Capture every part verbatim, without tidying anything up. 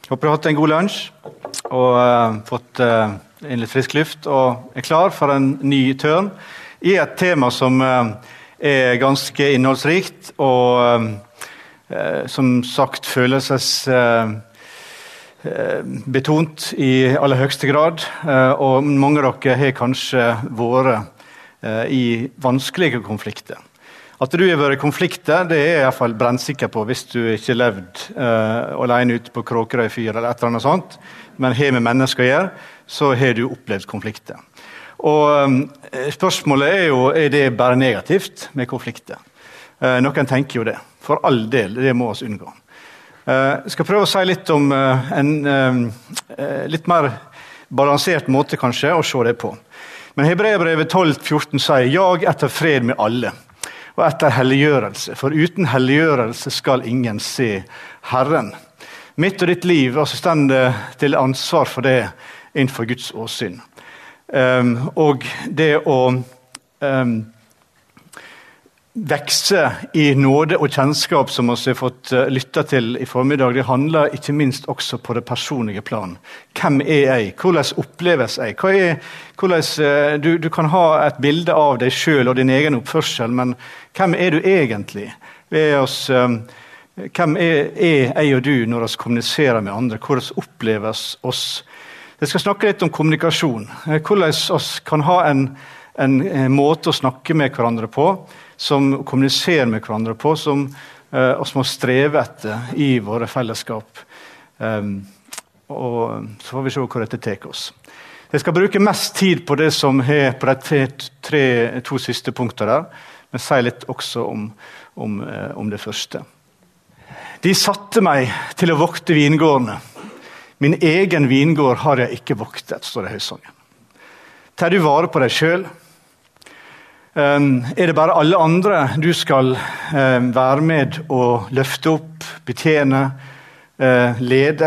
Håper du har hatt en god lunsj og uh, fått uh, inn litt frisk luft og er klar for en ny tørn i et tema som uh, er ganske innholdsrikt og uh, som sagt følelses uh, betont i aller høyeste grad, uh, og mange av dere har kanskje vært uh, i vanskelige konflikter. At du har vært i konflikter, det er jeg i hvert fall brennsikker på hvis du ikke har levd uh, alene ute på Kråkerøy fyr eller et eller annet sånt, men har med mennesker å gjøre, så har du opplevd konflikter. Og um, spørsmålet er jo, er det bare negativt med konflikter? Uh, noen tenker jo det. For all del, det må vi unngå. Uh, jeg skal prøve å si litt om uh, en uh, litt mer balansert måte kanskje å se det på. Men Hebreerbrevet tolv fjorten sier, «Jag etter fred med alle, og etter helliggjørelse, for uten helliggjørelse skal ingen se Herren». Mitt og ditt liv, altså stender til ansvar for det innenfor Guds åsyn. Um, og det å um, vekse i nåde og kjennskap som vi har fått uh, lytte til i formiddag, det handler ikke minst også på det personlige plan. Hvem er jeg? Hvordan oppleves jeg? Hva er, hvordan, uh, du, du kan ha et bilde av deg selv og din egen oppførsel, men hvem er du egentlig? Vi er oss... Um, Hvem er, er jeg og du når vi kommuniserer med andre? Hvordan oppleves oss? Jeg skal snakke litt om kommunikasjon. Hvordan vi kan ha en, en, en måte å snakke med hverandre på, som kommuniserer med hverandre på, som uh, vi må streve etter i våre fellesskap. Um, og så får vi se hvor dette tar oss. Jeg skal bruke mest tid på det som er på de tre, tre, to siste punktene der, men si litt også om, om, uh, om det første. De satte meg til å vokte vingårdene. Min egen vingård har jeg ikke voktet, står det i høysangen. Tar du vare på deg selv? Um, er det bare alle andre du skal um, være med og løfte opp, betjene, uh, lede?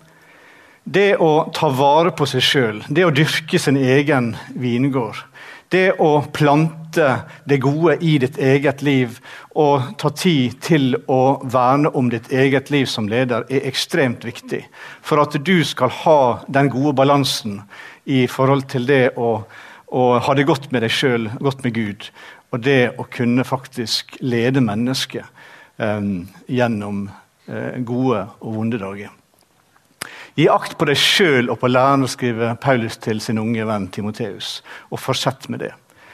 Det å ta vare på seg selv, det å dyrke sin egen vingård, det å plante det gode i ditt eget liv og ta tid til å verne om ditt eget liv som leder er ekstremt viktig. For at du skal ha den gode balansen i forhold til det å, å ha det godt med deg selv, godt med Gud, og det å kunne faktisk lede mennesket um, gjennom uh, gode og vonde dager. Gi akt på deg selv og på læreren, skriver Paulus til sin unge venn Timotheus, og fortsett med det.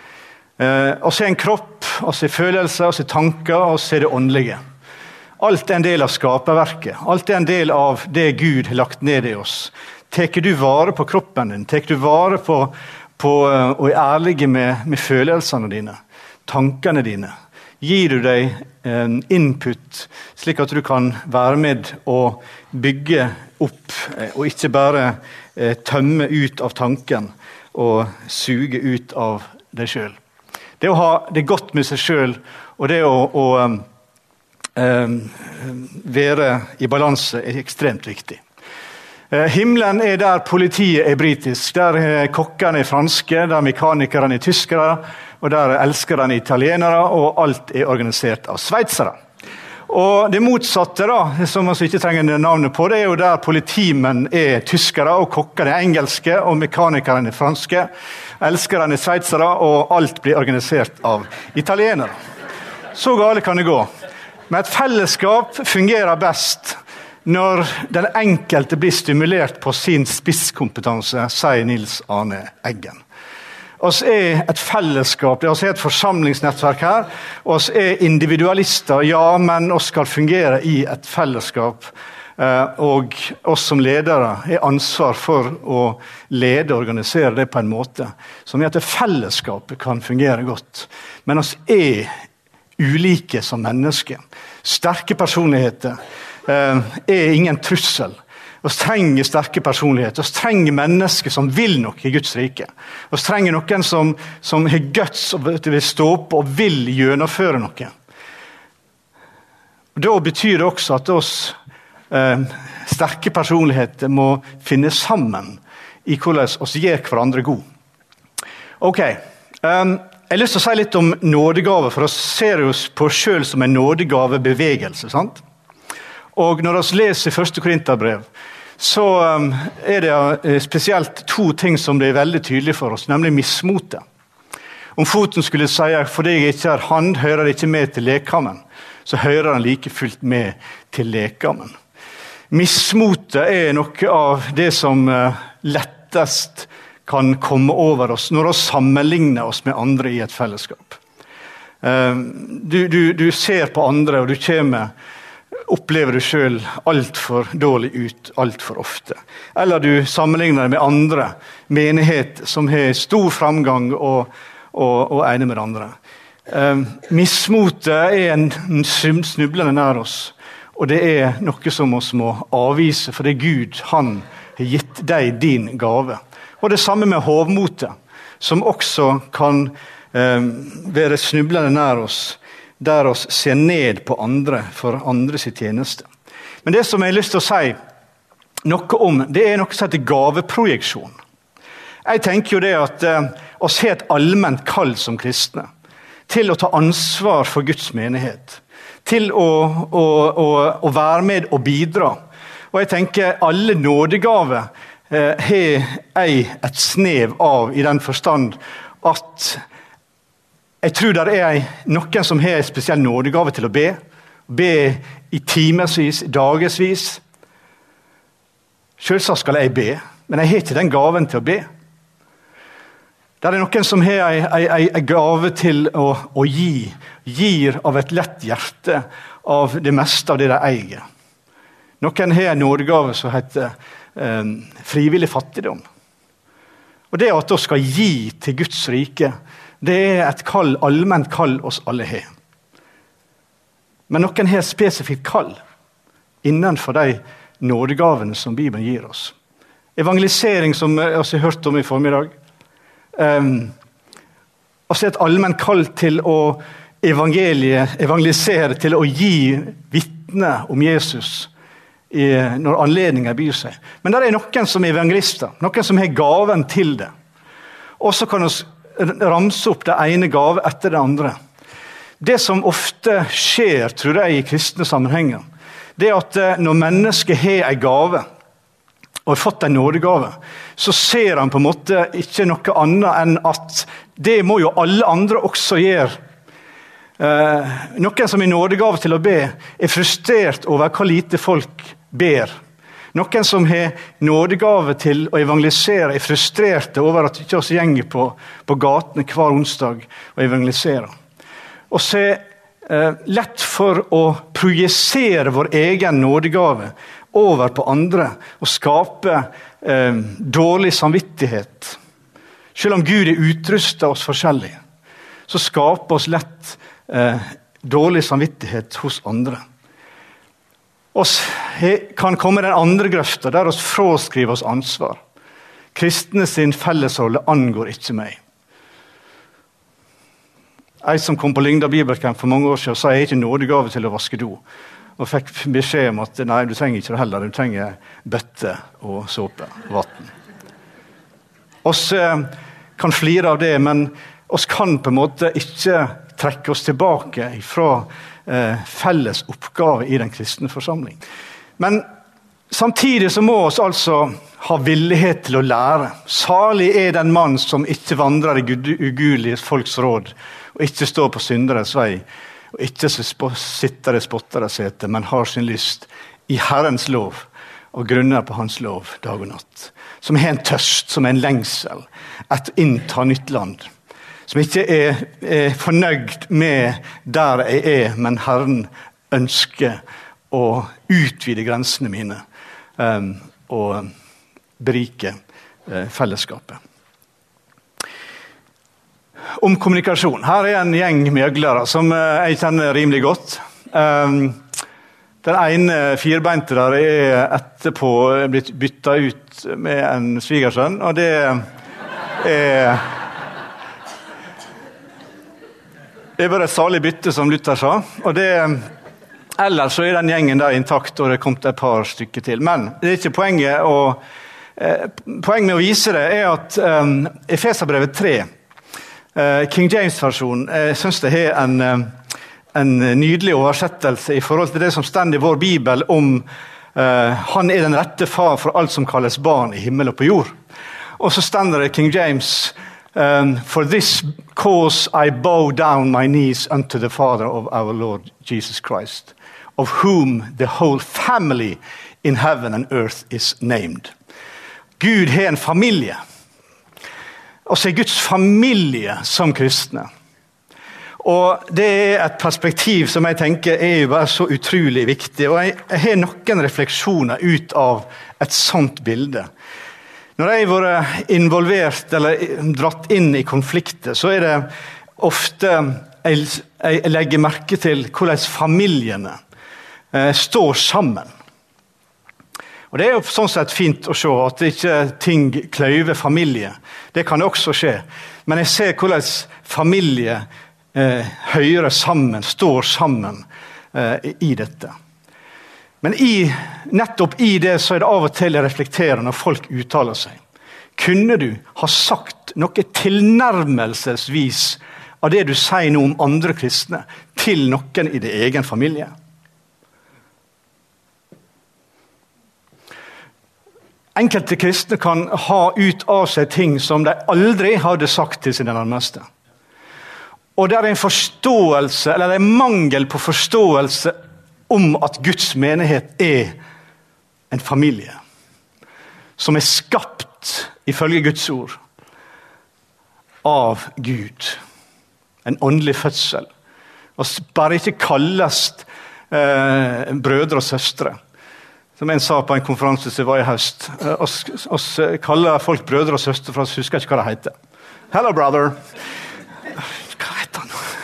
Eh, og se en kropp, og se følelser, og se tanker, og se det åndelige. Alt er en del av skaperverket. Alt er en del av det Gud har lagt ned i oss. Teker du vare på kroppen din? Teker du vare på, på og er ærlige med, med følelsene dine? Tankene dine? Gir du deg en input, slik at du kan være med og bygge opp, og ikke bare eh, tømme ut av tanken og suge ut av deg selv. Det å ha det godt med seg selv, og det å, å um, um, være i balanse er ekstremt viktig. Uh, himmelen er der politiet er britisk, der er kokkene er franske, der mekanikerne er tyskere, og der er elskerne er italienere, og alt er organisert av sveitsere. Og det motsatte da, som man ikke trenger navnet på, det er jo der politimenn er tyskere, og kokkene er engelske, og mekanikerne er franske, elskerne er sveitsere, og alt blir organisert av italienere. Så gale kan det gå. Men et fellesskap fungerer best når den enkelte blir stimulert på sin spisskompetanse, sier Nils Arne Eggen. Oss er et fellesskap, oss er et forsamlingsnettverk her, oss er individualister, ja, men oss skal fungere i et fellesskap, og oss som ledere er ansvar for å lede og organisere det på en måte som gjør at fellesskapet kan fungere godt. Men oss er ulike som mennesker. Sterke personligheter er ingen trussel. Vi trenger sterke personligheter, vi trenger mennesker som vil noe i Guds rike. Vi trenger noen som, som har guts og vil stå opp og vil gjennomføre noe. Da betyr det også at oss eh, sterke personligheter må finne sammen i hvordan vi gjør hverandre god. Ok, um, jeg har lyst til å si litt om nådegave, for vi ser oss på oss selv som en nådegavebevegelse, sant? Og når vi leser første Korinterbrev, så er det spesielt to ting som blir veldig tydelige for oss, nemlig mismotet. Om foten skulle si, fordi jeg ikke er hand, hører ikke med til lekamen, så hører han like fullt med til lekamen. Mismotet er noe av det som lettest kan komme over oss når vi sammenligner oss med andre i et fellesskap. Du, du, du ser på andre, og du kommer, opplever du selv alt for dårlig ut, alt for ofte. Eller du sammenligner det med andre menighet som har stor framgang og og, og ene med andre. Um, mismotet er en, en snublende nær oss, og det er noe som vi må avvise, for det er Gud, han har gitt deg din gave. Og det samme med hovmotet, som også kan um, være snublende nær oss, der oss ser ned på andre for andre sitt tjeneste. Men det som jeg har lyst til å si noe om, det er noe som heter gaveprojeksjon. Jeg tenker jo det at eh, oss har et allment kall som kristne til å ta ansvar for Guds menighet, til å, å, å, å være med og bidra. Og jeg tenker alle nådegaver eh, har jeg et snev av i den forstand at jeg tror det er noen som har en spesiell nådegave til å be, be i timesvis, dagesvis. Selvsagt skal jeg be, men jeg har ikke den gaven til å be. Det er noen som har en gave til å, å gi, gir av et lett hjerte av det meste av det de eier. Noen har en nådegave som heter eh, frivillig fattigdom. Og det at vi skal gi til Guds rike, det er et kall, allment kall oss alle har. Men noen har spesifikt kall innenfor de nådegavene som Bibelen gir oss. Evangelisering, som vi har hørt om i formiddag, Um, altså et allmenn kall til å evangelisere, til å gi vitne om Jesus i, når anledninger byr seg. Men der er noen som er evangelister, noen som har gaven til det. Og så kan vi ramse opp det ene gave etter det andre. Det som ofte skjer, tror jeg, i kristne sammenhenger, det er at når mennesket har en gave, og har fått en nådegave, så ser han på en måte ikke noe annet enn at det må jo alle andre også gjøre. Eh, noen som er nådegave til å be, er frustrert over hva lite folk ber. Noen som har nådegave til å evangelisere, er frustrerte over at ikke oss gjenger på, på gatene hver onsdag og evangeliserer. Og så er eh, lett for å projisere vår egen nådegave over på andre og skape eh, dårlig samvittighet. Selv om Gud er utrustet oss forskjellig, så skaper oss lett eh, dårlig samvittighet hos andre. Oss kan komme den andre grøfta, der oss fraskriver oss ansvar. Kristne sin fellesrolle angår ikke meg. Jeg som kom på Lyngdal Bibelcamp for mange år siden, sa jeg ikke nådegave til å vaske do. Og fikk beskjed om at nei, du trenger ikke det heller, du trenger bøtte og såpe og vatten. Oss eh, kan flire av det, men oss kan på en måte ikke trekke oss tilbake fra eh, felles oppgave i den kristne forsamling. Men samtidig så må oss altså ha villighet til å lære. Salig er den mann som ikke vandrer i ugudelige folks råd, og ikke står på synderes vei, og ikke sitter i spotteres sete, men har sin lyst i Herrens lov, og grunner på hans lov dag og natt. Som har en tørst, som er en lengsel, et innta nytt land. Som ikke er, er fornøyd med der jeg er, men Herren ønsker å utvide grensene mine, um, og berike uh, fellesskapet. Om kommunikasjon. Her er en gjeng møglere som uh, jeg kjenner rimelig godt. Um, Den ene firbeinte der er etterpå blitt byttet ut med en svigersønn, og det er det er bare et salig bytte, som Luther sa. Og det, ellers så er den gjengen der intakt, og det er kommet et par stykker til. Men det er ikke poenget å, eh, poenget med å vise det er at um, Efeserbrevet tre, uh, King James-versjonen, jeg synes det har en... Uh, en nydelig oversettelse i forhold til det som stender i vår Bibel om Uh, han er den rette far for alt som kalles barn i himmel og på jord. Og så stender det King James, um, for this cause I bow down my knees unto the Father of our Lord Jesus Christ, of whom the whole family in heaven and earth is named. Gud har en familie. Og så er Guds familie som kristne. Og det er et perspektiv som jeg tenker er jo bare så utrolig viktig. Og jeg, jeg har noen refleksjoner ut av et sånt bilde. Når jeg har vært involvert eller dratt inn i konflikter, så er det ofte jeg, jeg legger merke til hvordan familiene eh, står sammen. Og det er jo sånn sett fint å se at det ikke ting kløyver familie. Det kan det også skje. Men jeg ser hvordan familie eh, hører sammen, står sammen eh, i dette. Men i, nettopp i det så er det av og til jeg reflekterer når folk uttaler seg. Kunne du ha sagt noe tilnærmelsesvis av det du sier nå om andre kristne til noen i din egen familie? Enkelte kristne kan ha ut av seg ting som de aldri hadde sagt til sine nærmeste. Og det er en forståelse, eller det er mangel på forståelse om at Guds menighet er en familie som er skapt ifølge Guds ord av Gud. En åndelig fødsel. Og bare ikke kalles eh, brødre og søstre. Som en sa på en konferanse som var i høst. Oss, oss kaller folk brødre og søstre, for oss husker ikke hva det heter. Hello, brother. Hva heter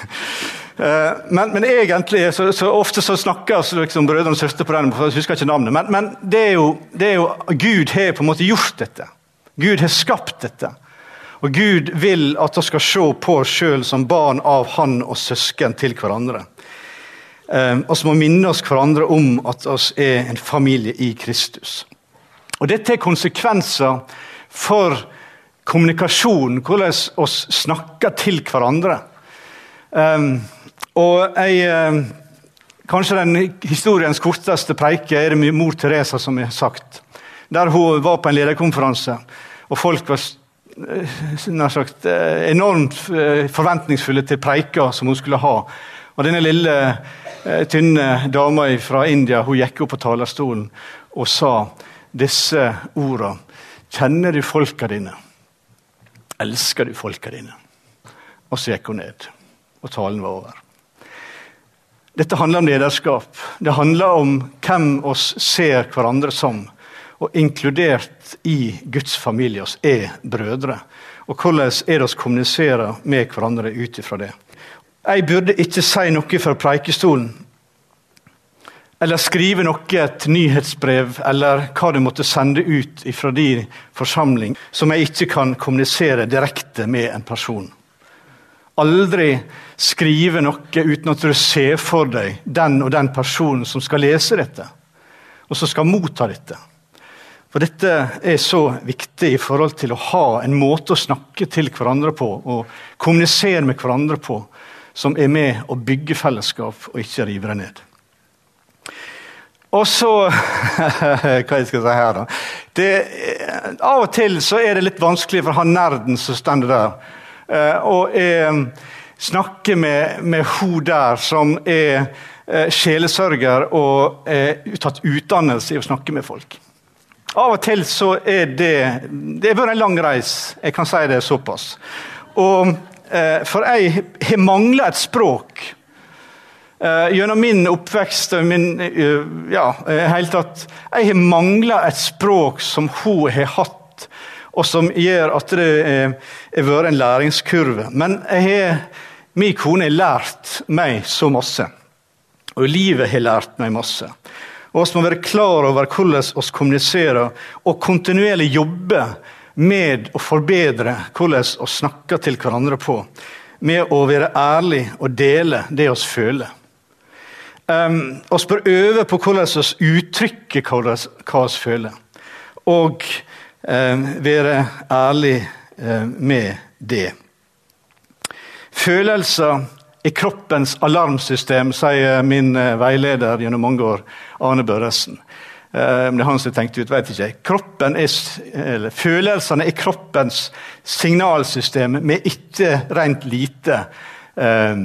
han? Men, men egentlig, så, så ofte så snakker vi liksom brødre og søstre på den, for jeg husker ikke navnet. Men, men det, er jo, det er jo, Gud har på en måte gjort dette. Gud har skapt dette. Og Gud vil at vi skal se på oss selv som barn av han og søsken til hverandre. Um, og så må minne oss hverandre om at oss er en familie i Kristus. Og dette er konsekvenser for kommunikasjon, hvordan oss snakker til hverandre. Um, og jeg, um, kanskje den historiens korteste preike er det mor Teresa som har sagt, der hun var på en lederkonferanse, og folk var nær sagt, enormt forventningsfulle til preika som hun skulle ha. Og denne lille tynne dama fra India, hun gikk opp på talerstolen og sa disse ordene. Kjenner du folka dine? Elsker du folka dine? Og så gikk hun ned, og talen var over. Dette handler om lederskap. Det handler om hvem oss ser hverandre som, og inkludert i Guds familie oss er brødre. Og hvordan er det oss kommuniserer med hverandre ut ifra det. Jeg burde ikke si noe fra preikestolen, eller skrive noe, et nyhetsbrev, eller hva du måtte sende ut fra din forsamling, som jeg ikke kan kommunisere direkte med en person. Aldri skrive noe uten at du ser for deg den og den personen som skal lese dette, og som skal motta dette. For dette er så viktig i forhold til å ha en måte å snakke til hverandre på, og kommunisere med hverandre på, som er med å bygge fellesskap og ikke rive det ned. Og så, hva jeg skal si her da? Det, av og til så er det litt vanskelig for han nerden som stender der, og jeg snakker med, med hun der som er sjelesørger og er tatt utdannelse i å snakke med folk. Av og til så er det, det er bare en lang reis, jeg kan si det såpass. Og For jeg har manglet et språk uh, gjennom min oppvekst, min, uh, ja, helt tatt. Jeg har manglet et språk som hun har hatt, og som gjør at det er, er vært en læringskurve. Men jeg har, min kone har lært meg så masse, og livet har lært meg masse. Og vi må være klar over hvordan vi kommuniserer, og kontinuerlig jobbe med å forbedre hvordan vi snakker til hverandre på, med å være ærlig og dele det vi føler. Um, og bør øve på hvordan vi uttrykker hva vi føler, og um, være ærlig um, med det. Følelser er kroppens alarmsystem, sier min uh, veileder gjennom mange år, Arne Børresen. Eh, det er han som tenkte ut, vet ikke. Kroppen er, eller følelsene er kroppens signalsystem med ikke rent lite eh,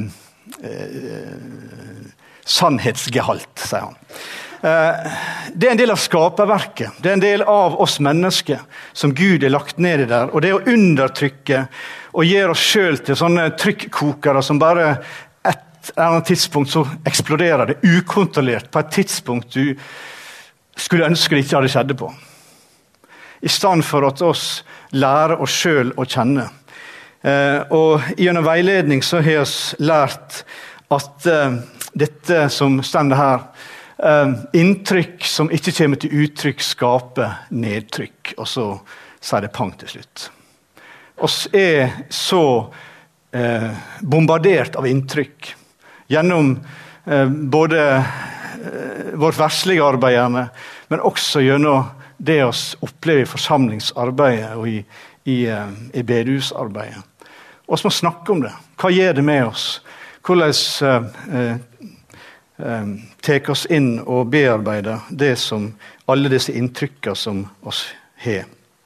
eh, sannhetsgehalt, sier han. Eh, det er en del av skaperverket. Det er en del av oss mennesker som Gud er lagt ned i der. Og det å undertrykke og gjøre oss selv til sånne trykkokere som bare et eller annet tidspunkt så eksploderer det ukontrollert på et tidspunkt du skulle ønske det ikke hadde skjedd på. I stedet for at oss lærer oss selv å kjenne. Eh, og gjennom veiledning så har vi lært at eh, dette som stender her, eh, inntrykk som ikke kommer til uttrykk skaper nedtrykk, og så sier det pang til slutt. Oss er så eh, bombardert av inntrykk, gjennom eh, både eh, vårt verslige arbeid gjerne, men også gjennom det oss opplever i forsamlingsarbeidet og i, i, eh, i bedehusarbeidet. Oss må snakke om det. Hva gjør det med oss? Hvordan eh, eh, tek oss inn og bearbeider det som alle disse inntrykkene som oss har.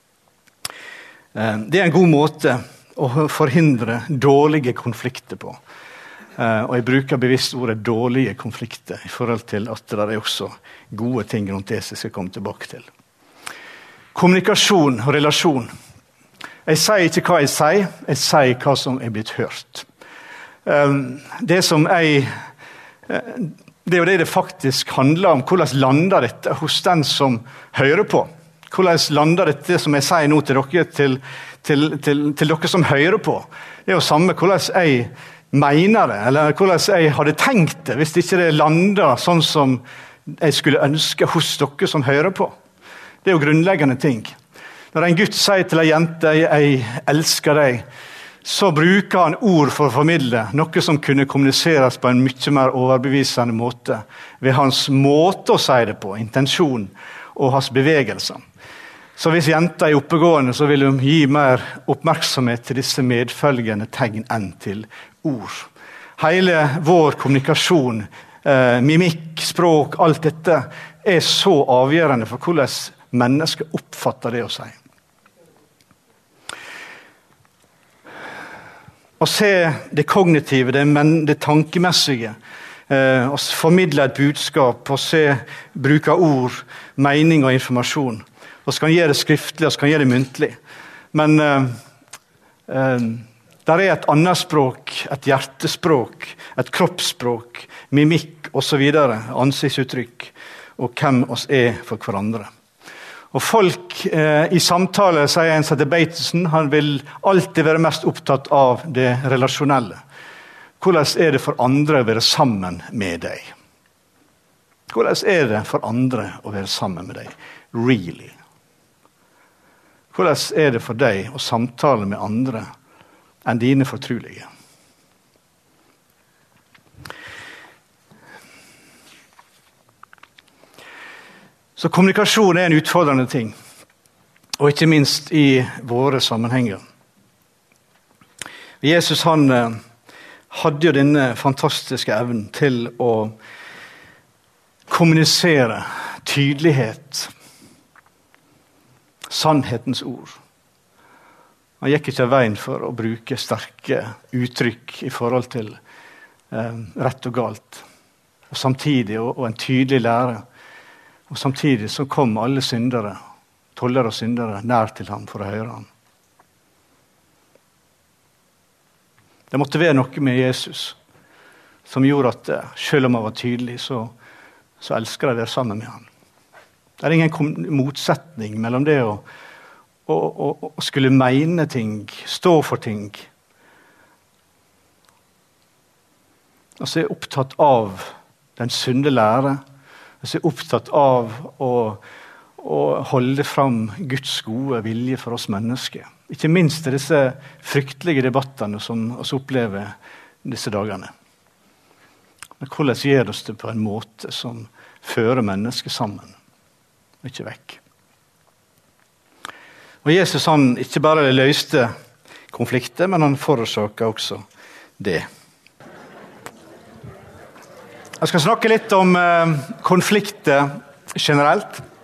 Eh, det er en god måte å forhindre dårlige konflikter på. Eh, og jeg bruker bevisst ordet dårlige konflikter i forhold til at det er også gode ting rundt det som jeg skal komme tilbake til. Kommunikasjon og relasjon. Jeg sier ikke hva jeg sier, jeg sier hva som er blitt hørt. Det som jeg, det er jo det det faktisk handler om, hvordan lander dette hos den som hører på. Hvordan lander dette som jeg sier nå til dere, til, til, til, til dere som hører på. Det er jo samme hvordan jeg mener det, eller hvordan jeg hadde tenkt det, hvis ikke det lander sånn som jeg skulle ønske hos dere som hører på. Det er jo grunnleggende ting. Når en gutt sier til en jente, jeg elsker deg, så bruker han ord for å formidle, noe som kunne kommuniseres på en mye mer overbevisende måte, ved hans måte å si det på, intensjon og hans bevegelser. Så hvis jenta er oppegående, så vil hun gi mer oppmerksomhet til disse medfølgende tegn enn til ord. Hele vår kommunikasjon, eh, mimikk, språk, alt dette er så avgjørende for hvordan mennesker oppfatter det å si. Å se det kognitive, det, men, det tankemessige, eh, å formidle et budskap, å se bruk av ord, mening og informasjon. Og så kan gjøre det skriftlig, og så kan gjøre det muntlig. Men eh, eh, der er et annet språk, et hjertespråk, et kroppsspråk, mimikk og så videre, ansiktsuttrykk, og hvem oss er for hverandre. Og folk eh, i samtale, sier en som heter Bateson, han vil alltid være mest opptatt av det relasjonelle. Hvordan er det for andre å være sammen med deg? Hvordan er det for andre å være sammen med deg? Really? Hvordan er det for deg å samtale med andre enn dine fortrolige? Så kommunikasjon er en utfordrende ting, og ikke minst i våre sammenhenger. Jesus han eh, hadde jo denne fantastiske evnen til å kommunisere tydelighet, sannhetens ord. Han gikk ikke av veien for å bruke sterke uttrykk i forhold til eh, rett og galt, og samtidig og, og en tydelig lære. Og samtidig så kom alle syndere, tollere og syndere, nær til ham for å høre ham. Det måtte være noe med Jesus som gjorde at selv om han var tydelig, så, så elsker jeg det sammen med ham. Det er ingen motsetning mellom det å, å, å, å skulle mene ting, stå for ting. Altså jeg er opptatt av den sunne lære, jeg er opptatt av å, å holde fram Guds gode vilje for oss mennesker. Ikke minst i disse fryktelige debattene som vi opplever disse dagene. Men hvordan gjør oss det på en måte som fører mennesker sammen, og ikke vekk? Og Jesus han ikke bare løste konflikter, men han forårsaker også det. Jeg skal snakke litt om eh, konflikter generelt.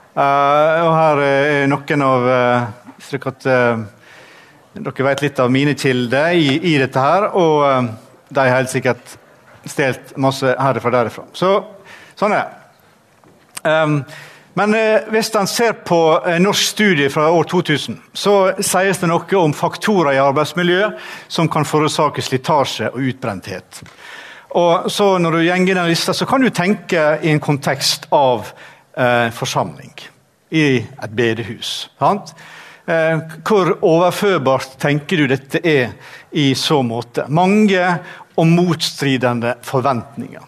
Uh, og her er noen av, uh, slik at uh, dere vet litt av mine kilder i, i dette her, og uh, de har helt sikkert stelt masse herifra derifra. Så, sånn er det. Um, men uh, hvis man ser på uh, norsk studie fra år to tusen, så sies det noe om faktorer i arbeidsmiljøet som kan forårsake slitasje og utbrenthet. Og så når du gjenger den lista, så kan du tenke i en kontekst av Eh, forsamling i et bedehus. Sant? Eh, hvor overførbart tenker du dette er i så måte? Mange og motstridende forventninger.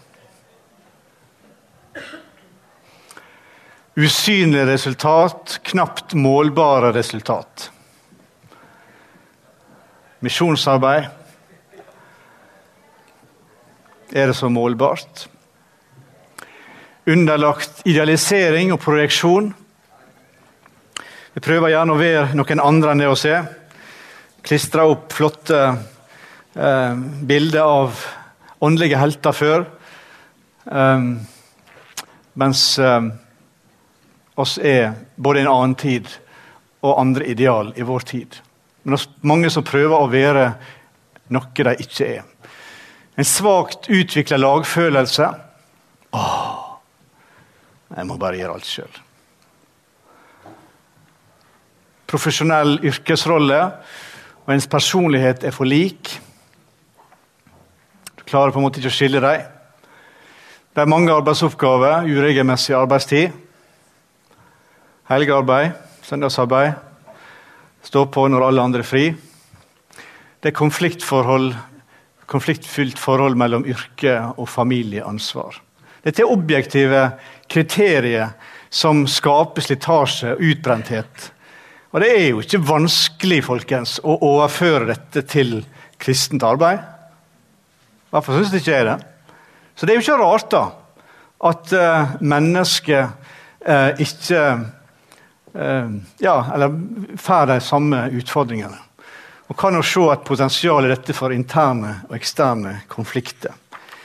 Usynlige resultat, knapt målbare resultat. Misjonsarbeid. Er det så målbart? Underlagt idealisering og projeksjon. Vi prøver gjerne å være noen andre enn det å se. Klistre opp flotte eh, bilder av åndelige helter før. Um, mens um, oss er både en annen tid og andre ideal i vår tid. Men det er mange som prøver å være noe de ikke er. En svagt utviklet lagfølelse. Åh! Jeg må bare gjøre alt selv. Profesjonell yrkesrolle, og ens personlighet er for lik. Du klarer på en måte ikke å skille deg. Det er mange arbeidsoppgaver, uregelmessig arbeidstid. Helgearbeid, søndagsarbeid. Stå på når alle andre er fri. Det er konfliktforhold, konfliktfylt forhold mellom yrke og familieansvar. Dette er objektive kriterier som skaper slitasje og utbrenthet. Og det er jo ikke vanskelig, folkens, å overføre dette til kristent arbeid. Hvorfor synes det ikke er det? Så det er jo ikke rart da, at uh, mennesker uh, ikke uh, ja, eller får de samme utfordringene. Og kan jo se et potensial i dette for interne og eksterne konflikter.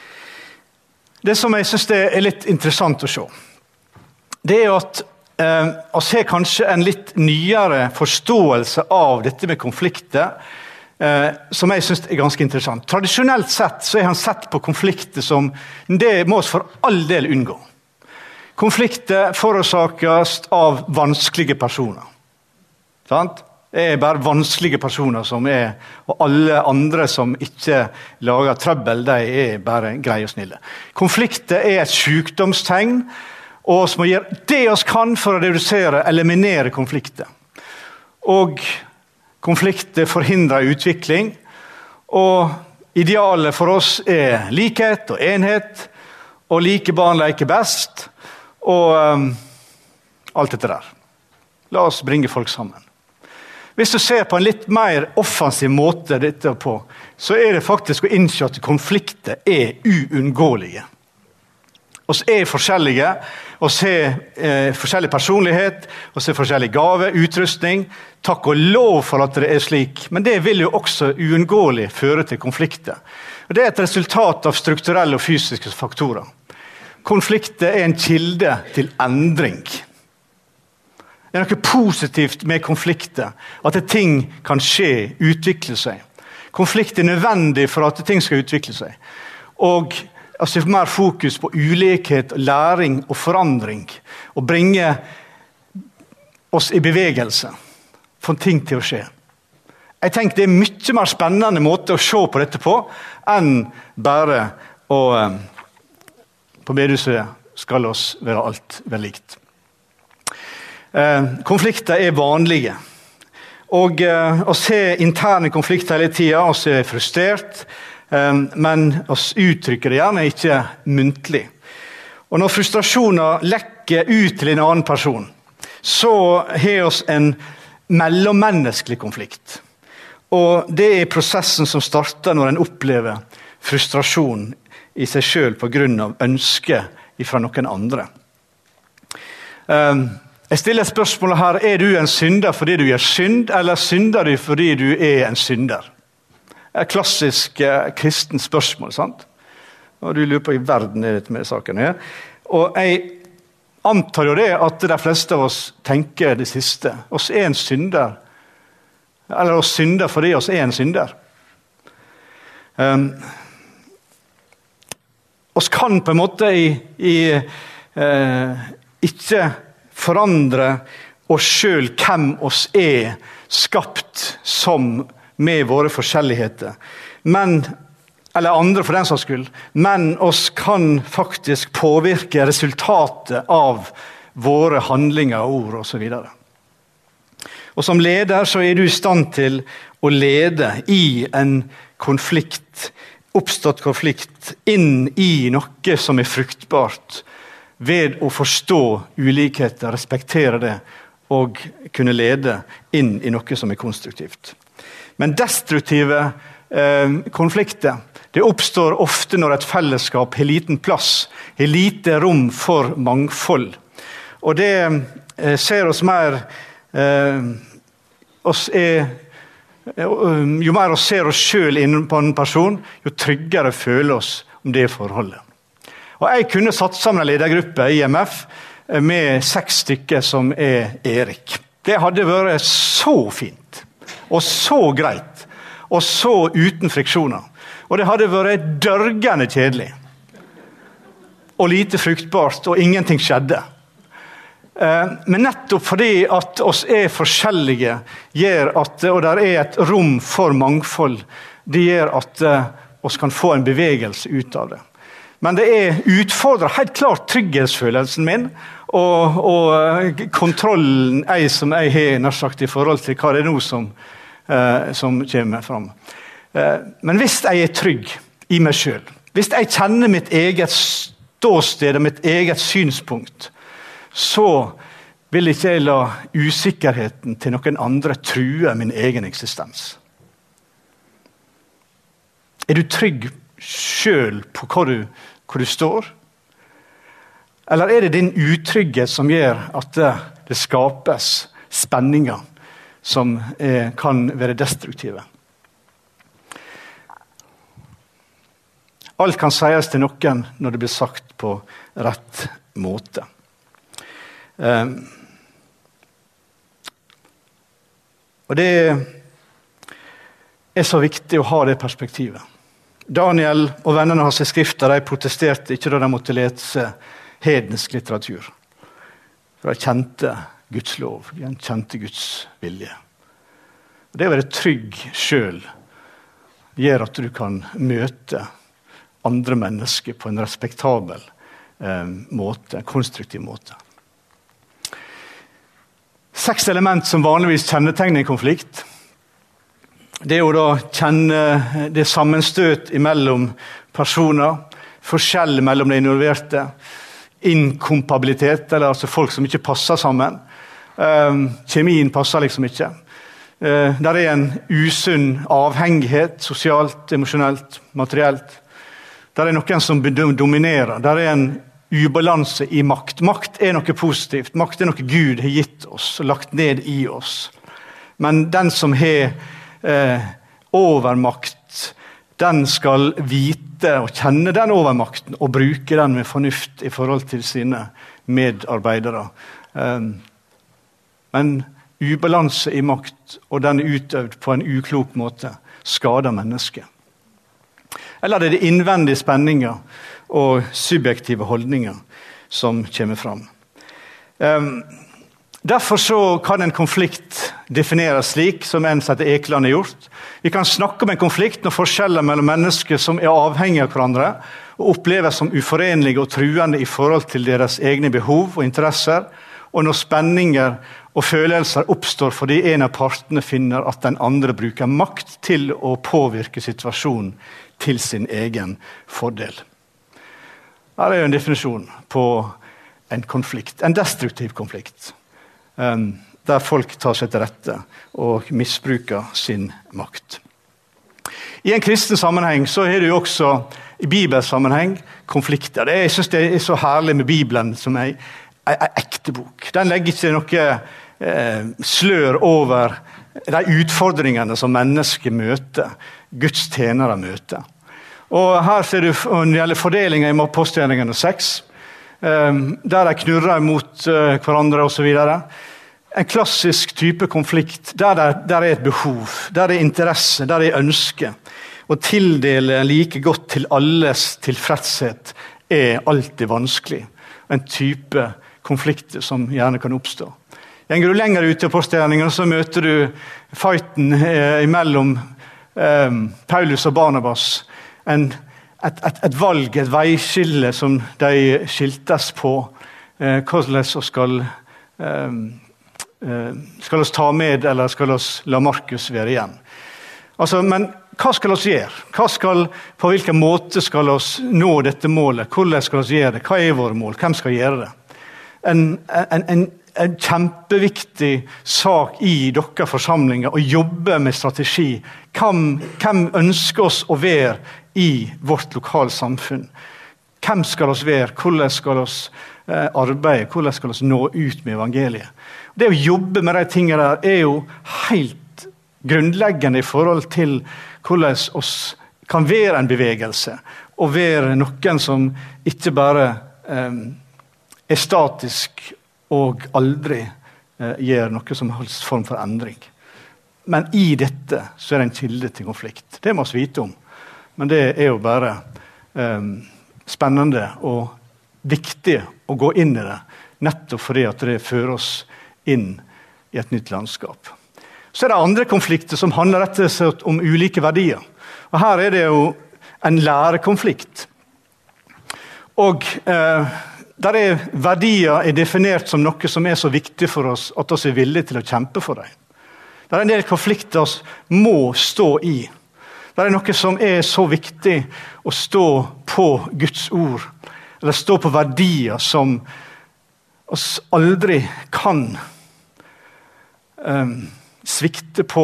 Det som jeg synes det er litt interessant å se, det er at eh, oss har kanskje en litt nyere forståelse av dette med konflikter, eh, som jeg synes er ganske interessant. Tradisjonelt sett så har han sett på konflikter som det må oss for all del unngå. Konflikter forårsakes av vanskelige personer. Sant? Det er bare vanskelige personer som er, og alle andre som ikke lager trøbbel, de er bare greie og snille. Konflikter er et sykdomstegn, og vi må gjøre det vi kan for å redusere, eliminere konflikter. Og konflikter forhindrer utvikling, og idealet for oss er likhet og enhet, og like barn leker best, og um, alt dette der. La oss bringe folk sammen. Hvis du ser på en litt mer offensiv måte dette på, så er det faktisk å innse at konflikter er uunngåelige. Oss er forskjellige, oss har eh, forskjellig personlighet, oss har forskjellig gave, utrustning. Takk og lov for at det er slik, men det vil jo også uunngåelig føre til konflikter. Og det er et resultat av strukturelle og fysiske faktorer. Konflikter er en kilde til endring. Det er noe positivt med konflikter, at ting kan skje, utvikle seg. Konflikt er nødvendig for at ting skal utvikle seg. Og altså mer fokus på ulikhet, læring og forandring, og bringe oss i bevegelse, for ting til å skje. Jeg tenker det er mye mer spennende måte å se på dette på, enn bare å på bedehuset skal oss være alt vel likt. Eh, konflikter er vanlige, og eh, oss har interne konflikter hele tiden, oss er frustrert, eh, men oss uttrykker det gjerne ikke muntlig. Og når frustrasjoner lekker ut til en annen person, så har oss en mellommenneskelig konflikt. Og det er prosessen som starter når en opplever frustrasjon i seg selv på grunn av ønske fra noen andre. Um, Jeg stiller spørsmålet her, er du en synder fordi du gjør synd, eller synder du fordi du er en synder? Det er et klassisk eh, kristen spørsmål, sant? Og du lurer på i verden er dette med saken her. Og jeg antar jo det at de fleste av oss tenker det siste. Oss er en synder. Eller oss synder fordi oss er en synder. Um, oss kan på en måte i, i, uh, ikke forandre oss selv hvem oss er skapt som med våre forskjelligheter. Men eller andre for den saks skyld, men oss kan faktisk påvirke resultatet av våre handlinger, ord og så videre. Og som leder så er du i stand til å lede i en konflikt, oppstått konflikt, inn i noe som er fruktbart, ved å forstå ulikheter, respektere det, og kunne lede inn i noe som er konstruktivt. Men destruktive eh, konflikter, det oppstår ofte når et fellesskap har liten plass, har lite rom for mangfold. Og det eh, ser oss mer, eh, oss er, jo mer oss ser oss selv inne på en person, jo tryggere føler oss om det forholdet. Og jeg kunne satt sammen en ledergruppe i I M F med seks stykker som er Erik. Det hadde vært så fint, og så greit, og så uten friksjoner. Og det hadde vært dørgende kjedelig. Og lite fruktbart, og ingenting skjedde. Men nettopp fordi at oss er forskjellige, gjør at, og der er et rom for mangfold, det gjør at oss kan få en bevegelse ut av det. Men det er utfordret helt klart trygghetsfølelsen min, og, og kontrollen jeg som jeg har nær sagt i forhold til hva det er nå som, eh, som kommer fram. Men hvis jeg er trygg i meg selv, hvis jeg kjenner mitt eget ståsted og mitt eget synspunkt, så vil ikke jeg la usikkerheten til noen andre true min egen eksistens. Er du trygg selv på hvor du, hvor du står? Eller er det din utrygghet som gjør at det, det skapes spenninger som er, kan være destruktive? Alt kan sies til noen når det blir sagt på rett måte. Um, og det er så viktig å ha det perspektivet. Daniel og vennene hans i skrifter, de protesterte ikke da de måtte lese hedensk litteratur. For de kjente Guds lov, de kjente Guds vilje. Og det å være trygg selv gjør at du kan møte andre mennesker på en respektabel eh, måte, en konstruktiv måte. Seks element som vanligvis kjennetegner en konflikt. Det er jo da kjenne det sammenstøt mellom personer, forskjell mellom de involverte, inkompabilitet, eller altså folk som ikke passer sammen. Eh, kjemien passer liksom ikke. Eh, der er en usunn avhengighet, sosialt, emosjonelt, materielt. Der er noen som dominerer. Der er en ubalanse i makt. Makt er noe positivt. Makt er noe Gud har gitt oss og lagt ned i oss. Men den som har eh, overmakt, den skal vite og kjenne den overmakten og bruke den med fornuft i forhold til sine medarbeidere. Eh, men ubalanse i makt, og den er utøvd på en uklok måte, skader mennesket. Eller er det innvendige spenninger og subjektive holdninger som kommer fram. Um, derfor så kan en konflikt defineres slik som en setter Ekeland har gjort. Vi kan snakke om en konflikt når forskjeller mellom mennesker som er avhengige av hverandre og oppleves som uforenlige og truende i forhold til deres egne behov og interesser, og når spenninger og følelser oppstår fordi en av partene finner at den andre bruker makt til å påvirke situasjonen til sin egen fordel. Her er jo en definisjon på en konflikt, en destruktiv konflikt, um, der folk tar seg til rette og misbruker sin makt. I en kristen sammenheng så er det jo også i bibelsammenheng konflikter. Det er, jeg synes det er så herlig med Bibelen som en, en ekte bok. Den legger ikke noe eh, slør over de utfordringene som mennesker møter, Guds tjenere møter. Og her ser du når det gjelder fordelingen i apostelgjerningene seks, der de knurrer mot hverandre og så videre. En klassisk type konflikt, der det der er et behov, der det er interesse, der det er ønske. Å tildele like godt til alles tilfredshet er alltid vanskelig. En type konflikter som gjerne kan oppstå. Gjenger du lenger ut i apostelgjerningene, så møter du fighten eh, mellom eh, Paulus og Barnabas. En, et, et, et valg, et veiskille som de skiltes på. Eh, hvordan vi skal, eh, skal oss ta med, eller skal oss la Markus være igjen. Altså, men hva skal vi gjøre? Hva skal, på hvilken måte skal vi nå dette målet? Hvordan skal vi gjøre det? Hva er våre mål? Hvem skal gjøre det? En, en, en, en kjempeviktig sak i dere forsamlinger å jobbe med strategi. Hvem, hvem ønsker oss å være i vårt lokale samfunn? Hvem skal oss være? Hvordan skal oss eh, arbeide? Hvordan skal oss nå ut med evangeliet? Det å jobbe med de tingene der er jo helt grunnleggende i forhold til hvordan oss kan være en bevegelse, og være noen som ikke bare eh, er statisk og aldri eh, gjør noe som helst form for endring. Men i dette så er det en kilde til konflikt. Det må vi vite om. Men det er jo bare eh, spennende og viktig å gå inn i det, nettopp fordi at det fører oss inn i et nytt landskap. Så er det andre konflikter som handler rett og slett om ulike verdier. Og her er det jo en lærekonflikt. Og eh, der er verdier er definert som noe som er så viktig for oss at vi er villige til å kjempe for dem. Det er en del konflikter vi må stå i. Det er noe som er så viktig å stå på Guds ord, eller stå på verdier som vi aldri kan um, svikte på.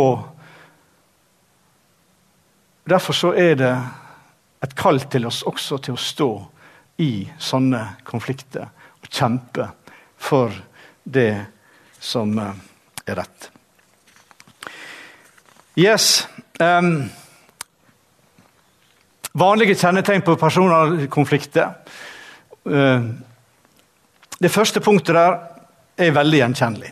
Derfor så er det et kall til oss også til å stå i sånne konflikter og kjempe for det som er rett. Yes. Um, vanlige kjennetegn på personkonflikter. Uh, det første punktet der er veldig gjenkjennelig.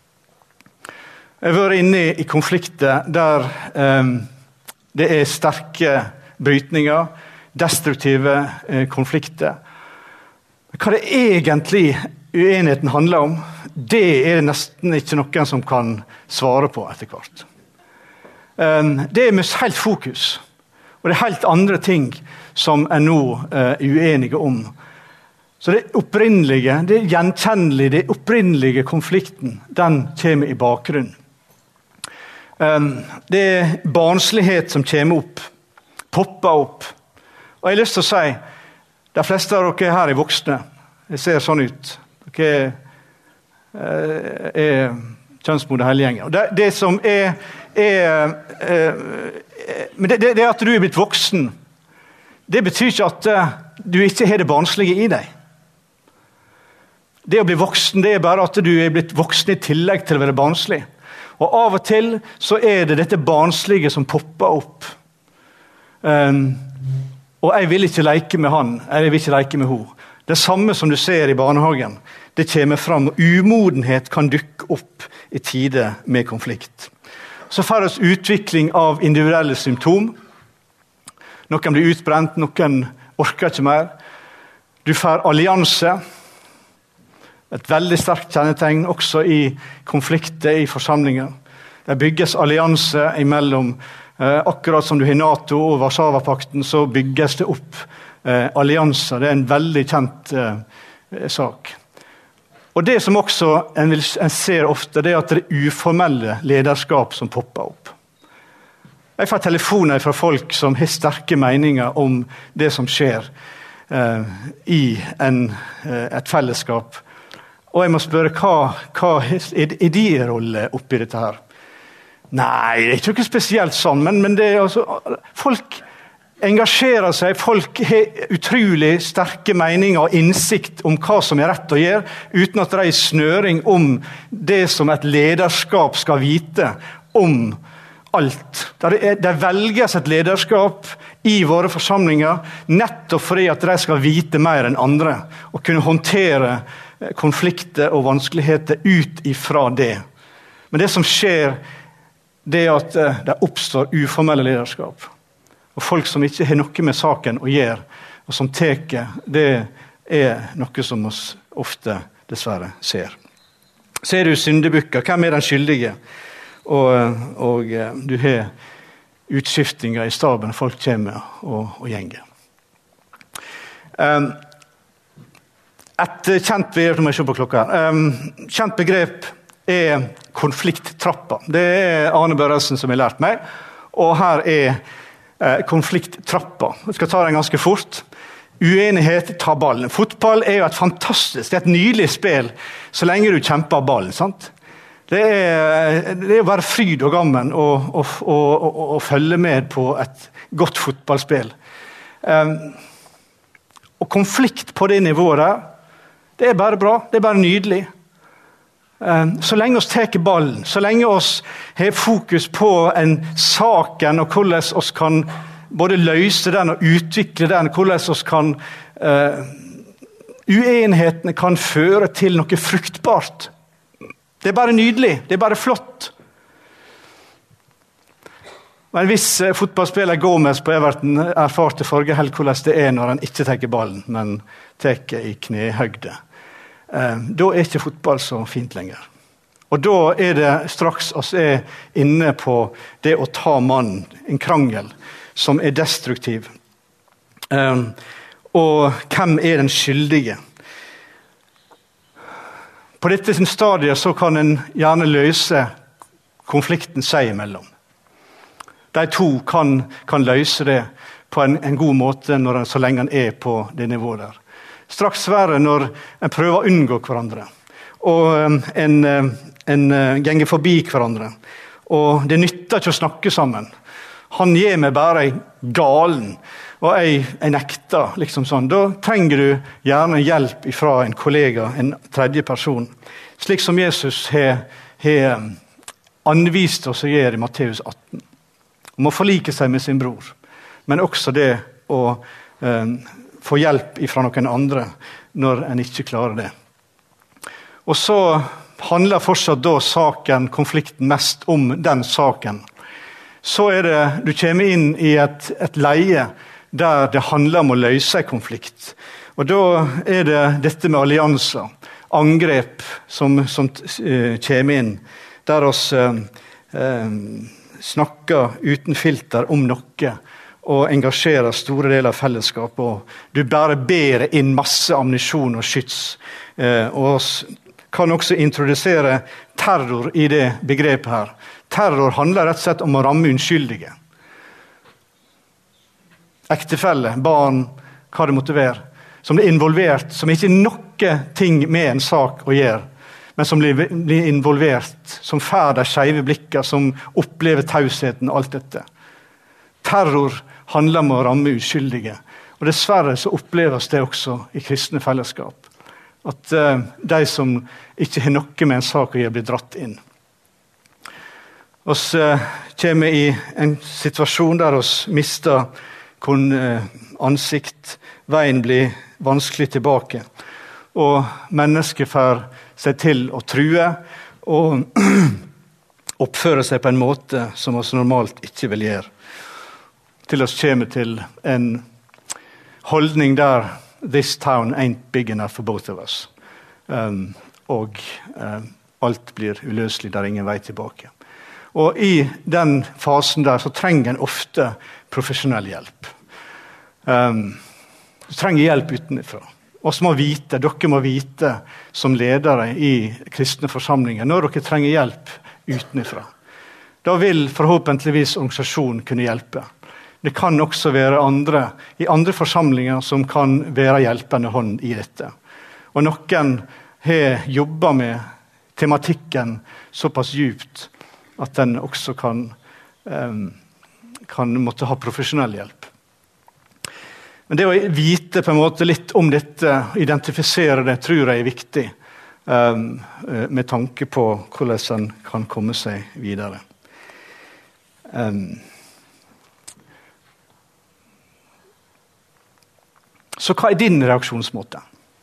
Jeg har vært inne i konflikter der um, det er sterke brytninger, destruktive eh, konflikter. Hva det egentlig uenigheten handler om, det er det nesten ikke noen som kan svare på etter hvert. Um, det er med helt fokus, og det er helt andre ting som er nå uh, uenige om. Så det opprinnelige, det gjenkjennelige, det opprinnelige konflikten, den kommer i bakgrunnen. Um, det er barnslighet som kommer opp, popper opp. Og jeg har lyst til å si, de fleste av dere her er voksne. Det ser sånn ut. Dere uh, er kjønnsmodne hele gjengen. Og det, det som er, er uh, men det, det, det at du er blitt voksen, det betyr ikke at uh, du ikke har det barnslige i deg. Det å bli voksen, det er bare at du er blitt voksen i tillegg til å være barnslig. Og av og til så er det dette barnslige som popper opp. Um, og jeg vil ikke leke med han, jeg vil ikke leke med hun. Det samme som du ser i barnehagen, det kommer fram, og umodenhet kan dukke opp i tider med konflikt. Så får vi utvikling av individuelle symptom. Noen blir utbrent, noen orker ikke mer. Du får allianse. Et veldig sterkt kjennetegn også i konflikter i forsamlinger. Det bygges allianse imellom, eh, akkurat som du har NATO og Warszawapakten, så bygges det opp eh, allianser. Det er en veldig kjent eh, sak. Og det som også en, vil, en ser ofte, det er at det er uformelle lederskap som popper opp. Jeg får telefoner fra folk som har sterke meninger om det som skjer eh, i en, eh, et fellesskap. Og jeg må spørre, hva, hva er, er de rolle oppi dette her? Nei, det er ikke noe spesielt sånn, men, men det er altså, folk engasjerer seg, folk har utrolig sterke meninger og innsikt om hva som er rett å gjøre, uten at det er snøring om det som et lederskap skal vite om alt. Der det, er, der velges et lederskap i våre forsamlinger, nettopp fordi at de skal vite mer enn andre, og kunne håndtere konflikter og vanskeligheter ut ifra det. Men det som skjer, det er at det oppstår uformelle lederskap. Og folk som ikke har noe med saken å gjøre, og som teker, det er noe som vi ofte dessverre ser. Ser du syndebukker? Hvem er den skyldige? Og, og du har utskiftinger i staben, folk kommer og, og gjenger. Um, et kjent begrep, nå må jeg se på klokka, um, kjent begrep er konflikttrappa. Det er Arne Børresen som har lært meg, og her er eh, konflikttrappa. Jeg skal ta den ganske fort. Uenighet, ta ballen. Fotball er jo et fantastisk, det er et nydelig spill, så lenge du kjemper ballen, sant? Det er, det er bare fryd og gammen å, å, å, å, å følge med på et godt fotballspill. Um, og konflikt på det nivået der, det er bare bra, det er bare nydelig. Så lenge oss teker ballen, så lenge oss har fokus på en saken og hvordan oss kan både løse den og utvikle den, hvordan oss kan uh, uenighetene kan føre til noe fruktbart. Det er bare nydelig, det er bare flott. En viss uh, fotballspiller Gomez på Everton erfarte forrige helg hvordan det er når han ikke teker ballen, men teker i knehøgde. Da er ikke fotball så fint lenger. Og da er det straks oss er inne på det å ta mannen, en krangel som er destruktiv. Um, og hvem er den skyldige? På dette sin stadie så kan en gjerne løse konflikten seg imellom. De to kan, kan løse det på en, en god måte når en, så lenge en er på det nivået der. Straks verre når en prøver å unngå hverandre, og en, en ganger forbi hverandre. Og det nytter ikke å snakke sammen. Han gir meg bare galen, og jeg, jeg nekter, liksom sånn. Da trenger du gjerne hjelp fra en kollega, en tredje person. Slik som Jesus har, har anvist oss å gjøre i Matteus atten. Om å forlike seg med sin bror, men også det å eh, få hjelp fra noen andre når en ikke klarer det. Og så handler fortsatt da saken, konflikten mest om den saken. Så er det, du kommer inn i et, et leie der det handler om å løse en konflikt. Og da er det dette med allianser, angrep som, som uh, kommer inn, der oss uh, uh, snakker uten filter om noe, og engasjerer store deler av fellesskapet, og du bare ber inn masse ammunisjon og skyts. Eh, og kan også introdusere terror i det begrepet her. Terror handler rett og slett om å ramme unnskyldige. Ektefelle, barn, hva det måtte være, som blir involvert, som ikke har noe ting med en sak å gjøre, men som blir, blir involvert, som får de skeive blikker, som opplever tausheten og alt dette. Terror handler om å ramme uskyldige. Og dessverre så oppleves det også i kristne fellesskap. At uh, de som ikke har noe med en sak å gjøre, blir dratt inn. Vi uh, kommer i en situasjon der vi mister kun, uh, ansikt. Veien blir vanskelig tilbake. Og mennesker får seg til å true og oppføre seg på en måte som vi normalt ikke vil gjøre. Til oss kommer til en holdning der this town ain't big enough for both of us. Um, og um, alt blir uløselig, der ingen vei tilbake. Og i den fasen der så trenger en ofte profesjonell hjelp. Um, du trenger hjelp utenfra. Oss må vite, dere må vite som ledere i kristne forsamlinger, når dere trenger hjelp utenfra. Da vil forhåpentligvis organisasjonen kunne hjelpe. Det kan også være andre i andre forsamlinger som kan være hjelpende hånd i dette. Og noen har jobbet med tematikken såpass djupt at den også kan, um, kan måtte ha profesjonell hjelp. Men det å vite på en måte litt om dette, identifisere det, tror jeg er viktig um, med tanke på hvordan en kan komme seg videre. Um, så hva er din reaksjonsmåte?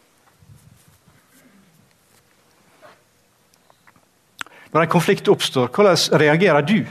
Når en konflikt oppstår, hvordan reagerer du?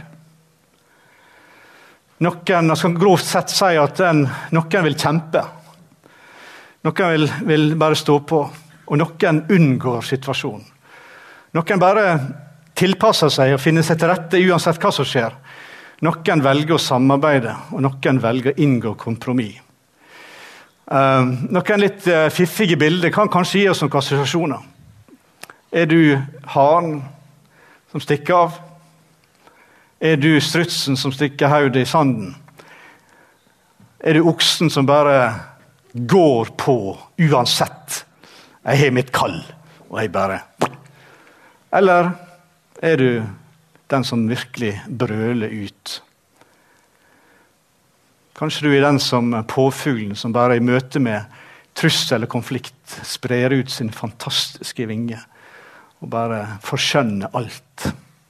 Noen skal grovt sett si at en, noen vil kjempe. Noen vil, vil bare stå på, og noen unngår situasjonen. Noen bare tilpasser seg og finner seg til rette uansett hva som skjer. Noen velger å samarbeide, og noen velger å inngå kompromiss. Uh, noen litt uh, fiffige bilder kan kanskje gi oss noen assosiasjoner. Er du haren som stikker av? Er du strutsen som stikker hodet i sanden? Er du oksen som bare går på uansett? Jeg har mitt kall, og jeg bare... Eller er du den som virkelig brøler ut? Kanskje du er den som påfuglen som bare i møte med trussel eller konflikt sprer ut sin fantastiske vinge og bare forskjønner alt.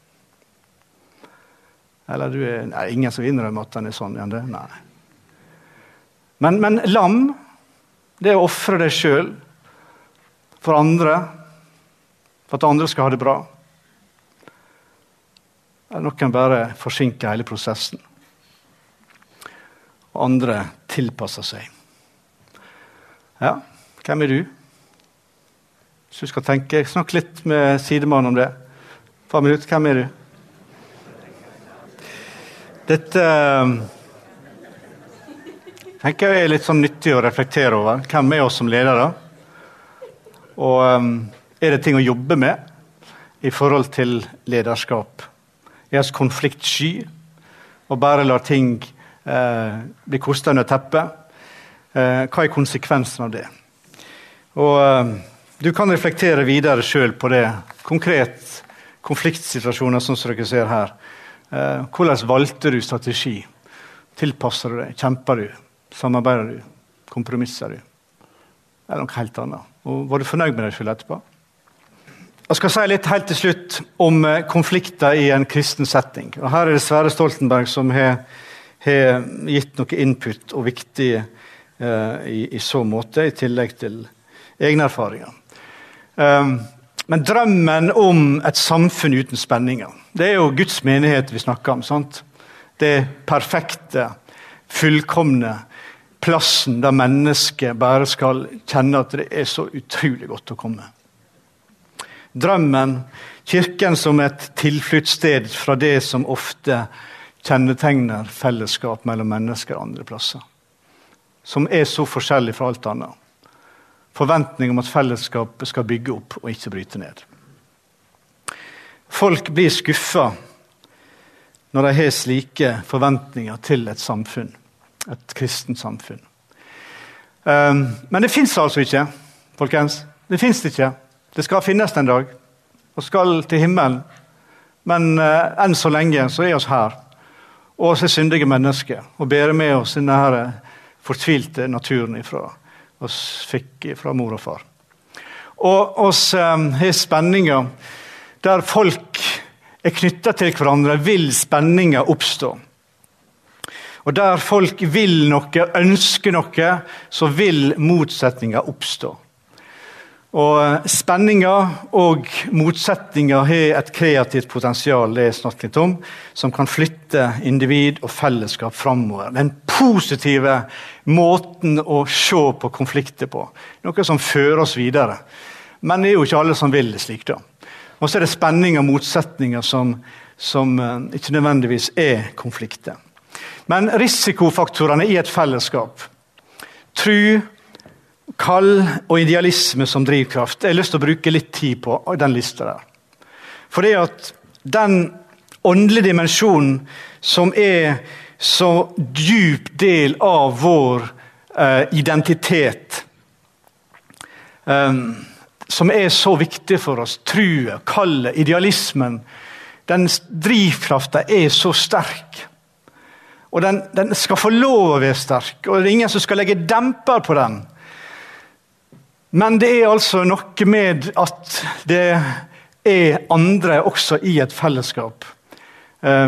Eller du er nei, ingen som innrømmer at den er sånn igjen det? Nei. Men, men lam, det er å offre deg selv for andre, for at andre skal ha det bra. Eller noen bare forsinker hele prosessen. Og andre tilpasser seg. Ja, hvem er du? Hvis du skal tenke, snakk litt med sidemannen om det. Et par minutter, hvem er du? Dette tenker jeg er litt sånn nyttig å reflektere over. Hvem er oss som ledere? Og um, er det ting å jobbe med i forhold til lederskap? Er det konfliktsky og bare lar ting eh, bli kostet under teppet? Eh, hva er konsekvensen av det? Og eh, du kan reflektere videre selv på det. Konkret konfliktsituasjoner som dere ser her. Eh, hvordan valgte du strategi? Tilpasser du deg? Kjemper du? Samarbeider du? Kompromisser du? Eller noe helt annet? Og var du fornøyd med deg selv etterpå? Jeg skal si litt helt til slutt om konflikter i en kristen setting. Og her er det Sverre Stoltenberg som har, har gitt noe input og viktig uh, i, i så måte, i tillegg til egne erfaringer. Um, men drømmen om et samfunn uten spenninger, det er jo Guds menighet vi snakker om, sant? Det perfekte, fullkomne plassen der mennesket bare skal kjenne at det er så utrolig godt å komme. Drømmen, kirken som et tilfluktssted fra det som ofte kjennetegner fellesskap mellom mennesker og andre plasser. Som er så forskjellig fra alt annet. Forventning om at fellesskapet skal bygge opp og ikke bryte ned. Folk blir skuffet når de har slike forventninger til et samfunn. Et kristent samfunn. Um, men det finnes altså ikke, folkens. Det finnes det ikke. Det skal finnes en dag, og skal til himmelen. Men uh, enn så lenge så er oss her. Og oss er syndige mennesker, og bærer med oss denne her fortvilte naturen ifra oss fikk fra mor og far. Og oss um, har spenninger der folk er knyttet til hverandre, vil spenninger oppstå. Og der folk vil noe, ønsker noe, så vil motsetninger oppstå. Og spenninger og motsetninger har et kreativt potensial, det er snart litt om, som kan flytte individ og fellesskap fremover. Den positive måten å se på konflikter på. Noe som fører oss videre. Men det er jo ikke alle som vil det slik da. Og så er det spenninger og motsetninger som, som ikke nødvendigvis er konflikter. Men risikofaktorene i et fellesskap, tro, kall og idealisme som drivkraft. Jeg har lyst til å bruke litt tid på den lista der. For det at den åndelige dimensjonen som er så djup del av vår uh, identitet, um, som er så viktig for oss, trua, kallet, idealismen, den drivkraften er så sterk. Og den, den skal få lov å være sterk, og det er ingen som skal legge demper på den. Men det er altså noe med at det er andre også i et fellesskap. Um,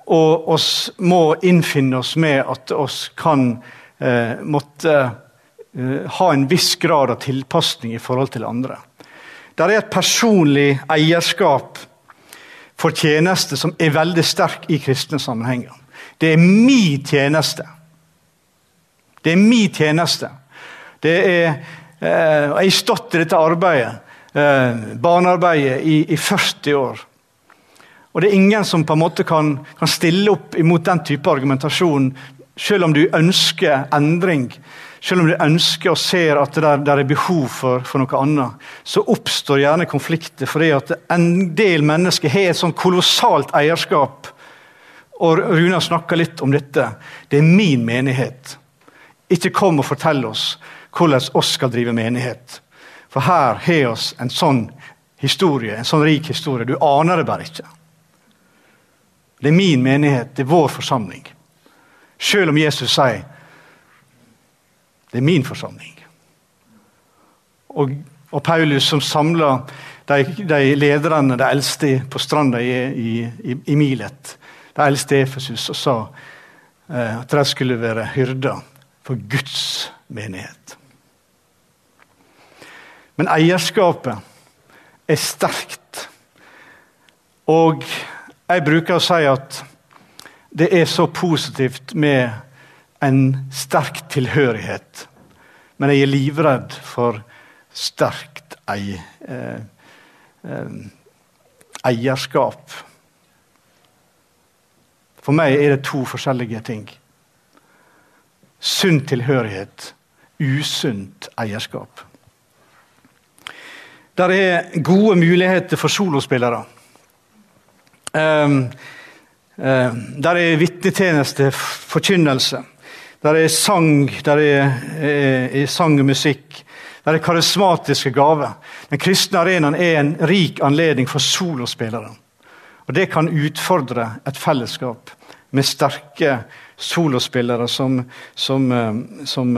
og oss må innfinne oss med at oss kan eh, måtte eh, ha en viss grad av tilpassning i forhold til andre. Det er et personlig eierskap for tjeneste som er veldig sterk i kristne sammenhenger. Det er min tjeneste. Det er min tjeneste. Det er, eh, jeg har stått i dette arbeidet, eh, barnearbeidet, i, i førti år. Og det er ingen som på en måte kan, kan stille opp imot den type argumentasjon, selv om du ønsker endring, selv om du ønsker og ser at det der, der er behov for, for noe annet, så oppstår gjerne konflikter, fordi at en del mennesker har et sånn kolossalt eierskap. Og Runa snakker litt om dette. Det er min menighet. Ikke kom og fortell oss hvordan oss skal drive menighet. For her har oss en sånn historie, en sånn rik historie. Du aner det bare ikke. Det er min menighet, det er vår forsamling. Selv om Jesus sier, det er min forsamling. Og, og Paulus som samler de, de lederne, de eldste på stranda i, i, i Milet, de eldste i Efesus, og sa eh, at de skulle være hyrder for Guds menighet. Men eierskapet er sterkt. Og jeg bruker å si at det er så positivt med en sterk tilhørighet. Men jeg er livredd for sterkt ei, eh, eh, eierskap. For meg er det to forskjellige ting. Sunn tilhørighet, usunt eierskap. Der er gode muligheter for solospillere. Um, um, der er vitnetjeneste, forkynnelse. Der er sang, der er, er, er sang og musikk. Der er karismatiske gaver. Den kristne arenaen er en rik anledning for solospillere. Og det kan utfordre et fellesskap med sterke solospillere som, som, som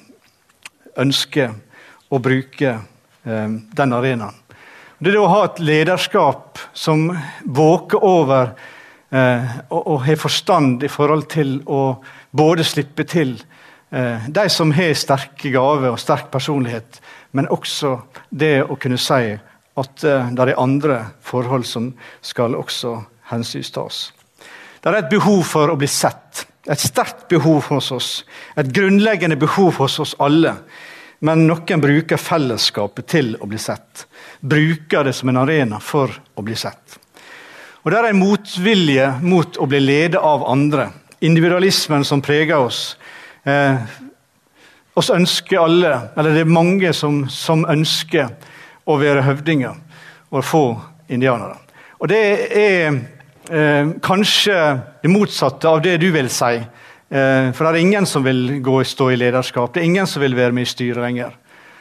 ønsker å bruke den arenaen. Det er å ha et lederskap som våker over eh, og, og har forstand i forhold til å både slippe til eh, de som har sterke gaver og sterk personlighet, men også det å kunne si at eh, det er andre forhold som skal også hensynstas. Det er et behov for å bli sett, et sterkt behov hos oss, et grunnleggende behov hos oss alle, men noen bruker fellesskapet til å bli sett. Bruker det som en arena for å bli sett. Og det er en motvilje mot å bli ledet av andre. Individualismen som preger oss. Eh, oss ønsker alle, eller det er mange som, som ønsker å være høvdinger og få indianere. Og det er eh, kanskje det motsatte av det du vil si. For det er ingen som vil gå og stå i lederskap. Det er ingen som vil være med i styret lenger.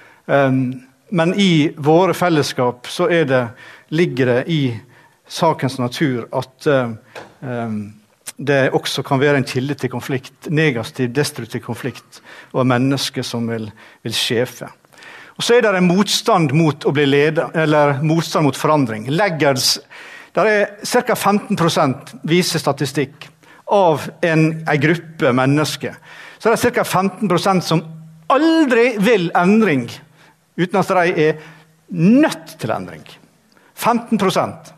Men i våre fellesskap så er det, ligger det i sakens natur at det også kan være en kilde til konflikt, negativ, destruktiv konflikt, og mennesker som vil, vil sjefe. Og så er det en motstand mot å bli leder, eller motstand mot forandring. Leggerds, der er ca. femten prosent viser statistikk av en, en gruppe mennesker. Så det er ca. femten prosent som aldri vil endring, uten at de er nødt til endring. femten prosent.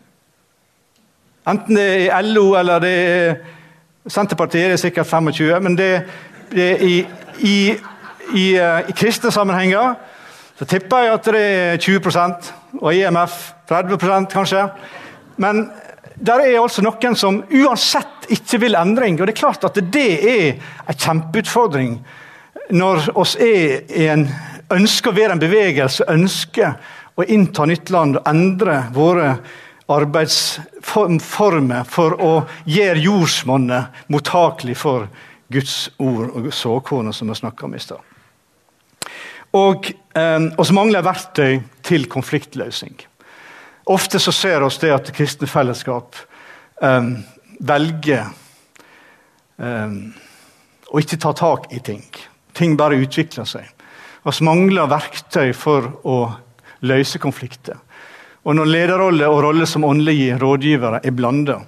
Enten det er L O eller det er Senterpartiet, det er sikkert tjuefem, men det, det er i, i, i, i kristne sammenhenger, så tipper jeg at det er tjue prosent, og I M F tretti prosent kanskje. Men der er altså noen som uansett ikke vil endring, og det er klart at det er en kjempeutfordring når oss er en, ønsker å være en bevegelse, ønsker å innta nytt land og endre våre arbeidsformer for å gjøre jordsmonnet mottakelig for Guds ord og såkornet som vi snakket om i sted. Og eh, oss mangler verktøy til konfliktløsning. Ofte så ser oss det at kristne fellesskap um, velger um, å ikke ta tak i ting. Ting bare utvikler seg. Vi mangler verktøy for å løse konflikter. Og når lederrolle og rolle som åndelige rådgivere er blandet,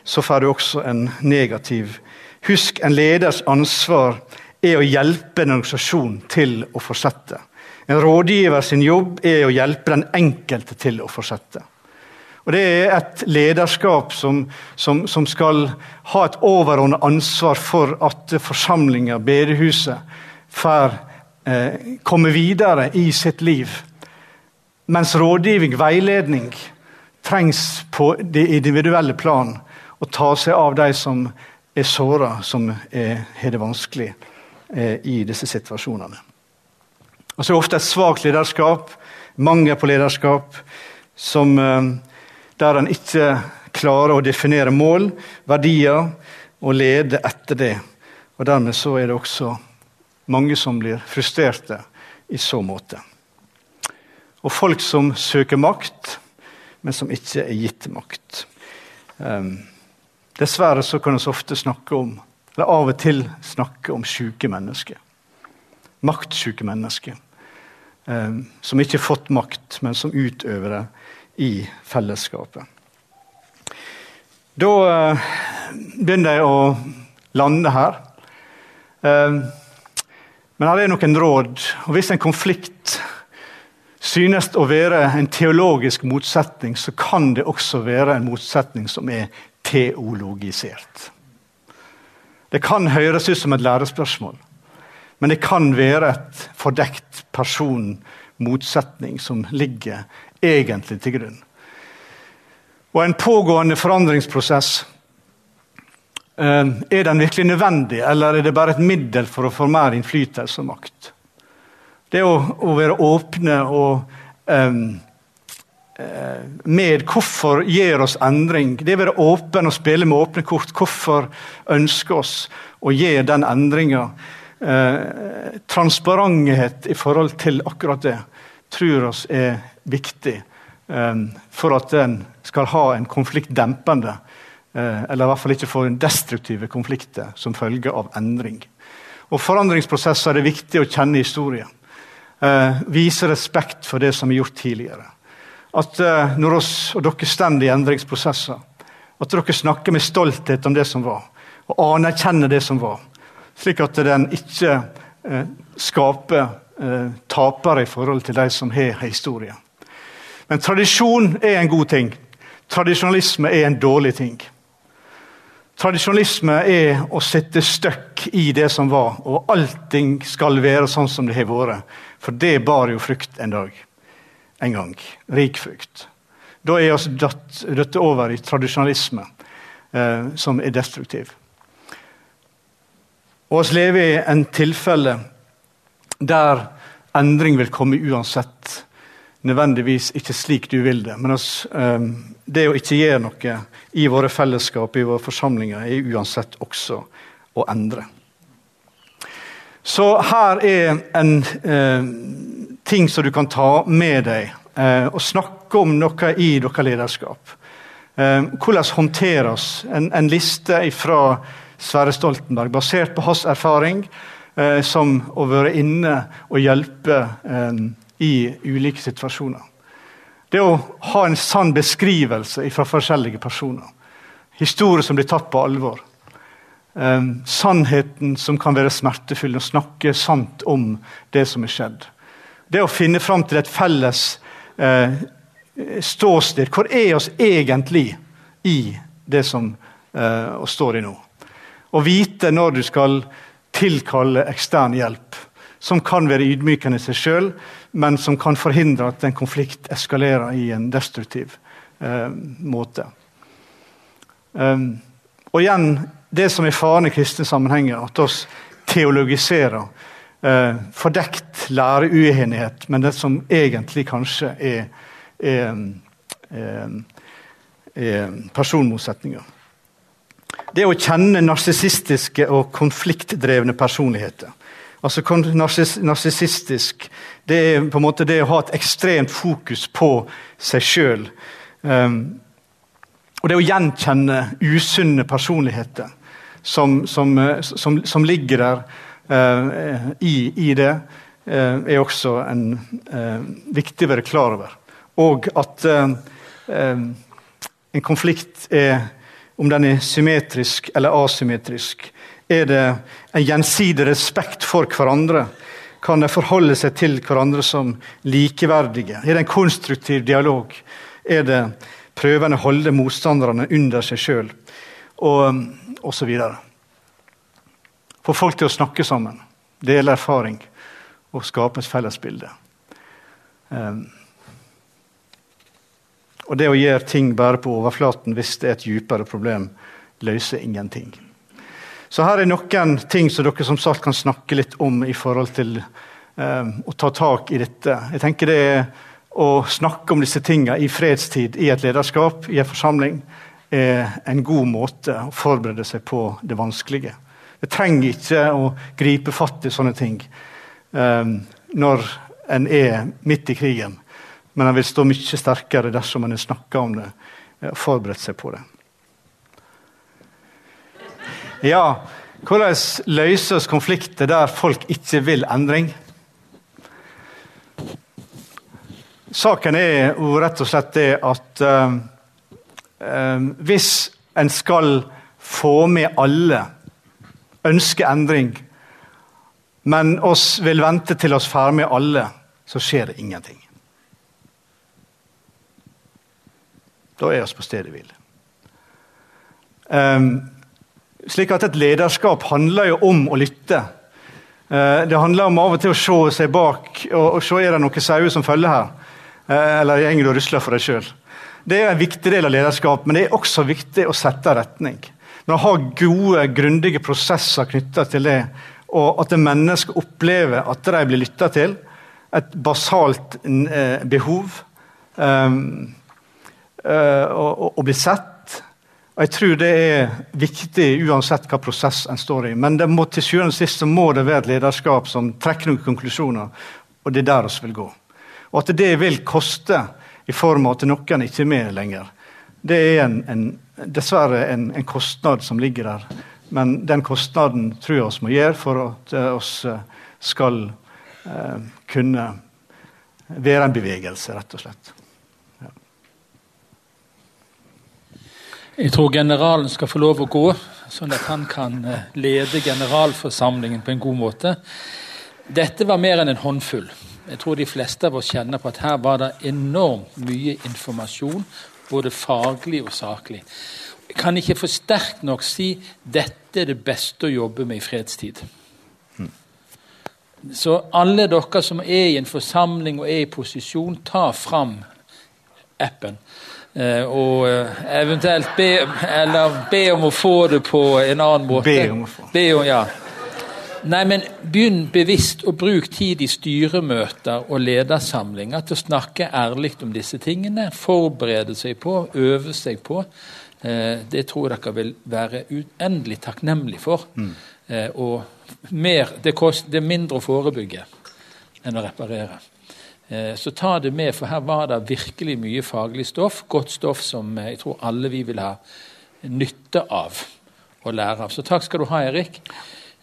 så får du også en negativ. Husk, en leders ansvar er å hjelpe en organisasjon til å fortsette. En rådgiver sin jobb er å hjelpe den enkelte til å fortsette. Og det er et lederskap som, som, som skal ha et overordnet ansvar for at forsamlinger, bedehuset, får eh, komme videre i sitt liv. Mens rådgivning, veiledning, trengs på det individuelle plan å ta seg av de som er såret, som er, er det vanskelig eh, i disse situasjonene. Og så er det ofte et svagt lederskap, mangel på lederskap, som... Eh, der en ikke klarer å definere mål, verdier, og lede etter det. Og dermed så er det også mange som blir frustrerte i så måte. Og folk som søker makt, men som ikke er gitt makt. Um, dessverre så kan vi ofte snakke om, eller av og til snakke om syke mennesker. Maktsyke mennesker. Um, som ikke har fått makt, men som utøver det i fellesskapet. Da eh, begynner jeg å lande her. Eh, men her er noen råd. Og hvis en konflikt synes å være en teologisk motsetning, så kan det også være en motsetning som er teologisert. Det kan høres ut som et lærespørsmål, men det kan være et fordekt personmotsetning som ligger egentlig til grunn. Og en pågående forandringsprosess, er den virkelig nødvendig, eller er det bare et middel for å få mer innflytelse og makt? Det å, å være åpne og um, med hvorfor gir oss endring, det å være åpen og spille med åpne kort, hvorfor ønsker oss å gjøre den endringen, uh, transparenthet i forhold til akkurat det, tror oss er viktig um, for at den skal ha en konfliktdempende, uh, eller i hvert fall ikke få en destruktive konflikter som følge av endring. Og forandringsprosesser er det viktig å kjenne historie. Uh, vise respekt for det som er gjort tidligere. At uh, når oss og dere stender i endringsprosesser, at dere snakker med stolthet om det som var, og anerkjenner det som var, slik at den ikke uh, skaper Uh, tapere i forhold til de som har historie. Men tradisjon er en god ting. Tradisjonalisme er en dårlig ting. Tradisjonalisme er å sitte støkk i det som var, og allting skal være sånn som det har vært. For det bar jo frukt en dag. En gang. Rik frukt. Da er vi døtt, døtt over i tradisjonalisme, uh, som er destruktiv. Og vi lever i en tilfelle der endring vil komme uansett, nødvendigvis ikke slik du vil det, men altså, um, det å ikke gjøre noe i våre fellesskap, i våre forsamlinger, er uansett også å endre. Så her er en uh, ting som du kan ta med deg, uh, og snakke om noe i deres lederskap. Uh, hvordan håndteres en, en liste fra Sverre Stoltenberg, basert på hans erfaring, som å være inne og hjelpe eh, i ulike situasjoner. Det å ha en sann beskrivelse fra forskjellige personer. Historier som blir tatt på alvor. Eh, sannheten som kan være smertefull, og snakke sant om det som er skjedd. Det å finne fram til et felles eh, ståsted. Hvor er oss egentlig i det som eh, oss står i nå? Og vite når du skal tilkalle ekstern hjelp, som kan være ydmykende i seg selv, men som kan forhindre at en konflikt eskalerer i en destruktiv eh, måte. Um, og igjen, det som er faren i kristne sammenhenger, at oss teologiserer, eh, fordekt læreuenighet, men det som egentlig kanskje er, er, er, er personmotsetninger. Det å kjenne narsissistiske og konfliktdrevne personligheter. Altså narsissistisk, det er på en måte det å ha et ekstremt fokus på seg selv. Um, og det å gjenkjenne usunne personligheter som, som, som, som ligger der uh, i, i det, uh, er også en, uh, viktig å være klar over. Og at uh, um, en konflikt er om den er symmetrisk eller asymmetrisk. Er det en gjensidig respekt for hverandre? Kan de forholde seg til hverandre som likeverdige? Er det en konstruktiv dialog? Er det prøvende å holde motstanderne under seg selv? Og, og så videre. Få folk til å snakke sammen, dele erfaring og skape et felles bilde. Um, og det å gjøre ting bare på overflaten hvis det er et dypere problem, løser ingenting. Så her er noen ting som dere som sagt kan snakke litt om i forhold til um, å ta tak i dette. Jeg tenker det er å snakke om disse tingene i fredstid, i et lederskap, i en forsamling, er en god måte å forberede seg på det vanskelige. Det trenger ikke å gripe fatt i sånne ting um, når en er midt i krigen, men en vil stå mye sterkere dersom en snakker om det og forberedt seg på det. Ja, hvordan løses konflikter der folk ikke vil endring? Saken er jo rett og slett det at uh, uh, hvis en skal få med alle, ønske endring, men oss vil vente til oss ferdig med alle, så skjer det ingenting. Da er oss på stedet hvil. Um, slik at et lederskap handler jo om å lytte. Uh, det handler om av og til å se seg bak, og, og se er det noen sauer som følger her, uh, eller gjenger og rusler for deg selv. Det er en viktig del av lederskap, men det er også viktig å sette retning. Når man har gode, grundige prosesser knyttet til det, og at mennesker opplever at de blir lyttet til, et basalt uh, behov, um, Uh, og, og bli sett. Og jeg tror det er viktig uansett hva prosess en står i. Men det må, til syvende og sist så må det være et lederskap som trekker noen konklusjoner, og det er der vi vil gå. Og at det vil koste i form av at noen ikke er med lenger. Det er en, en, dessverre en, en kostnad som ligger der. Men den kostnaden tror jeg vi må gjøre for at vi uh, skal uh, kunne være en bevegelse, rett og slett. Jeg tror generalen skal få lov å gå, sånn at han kan lede generalforsamlingen på en god måte. Dette var mer enn en håndfull. Jeg tror de fleste av oss kjenner på at her var det enormt mye informasjon, både faglig og saklig. Jeg kan ikke for sterkt nok si dette er det beste å jobbe med i fredstid. Mm. Så alle dere som er i en forsamling og er i posisjon, ta fram appen. Uh, og uh, eventuelt be, eller be om å få det på en annen måte. Be om å få. Be om, ja. Nei, men begynn bevisst å bruke tid i styremøter og ledersamlinger til å snakke ærlig om disse tingene, forberede seg på, øve seg på. Uh, det tror jeg dere vil være uendelig takknemlig for. Mm. Uh, og mer, det, kost, det er mindre å forebygge enn å reparere. Så ta det med, for her var det virkelig mye faglig stoff, godt stoff som jeg tror alle vi vil ha nytte av og lære av. Så takk skal du ha, Erik.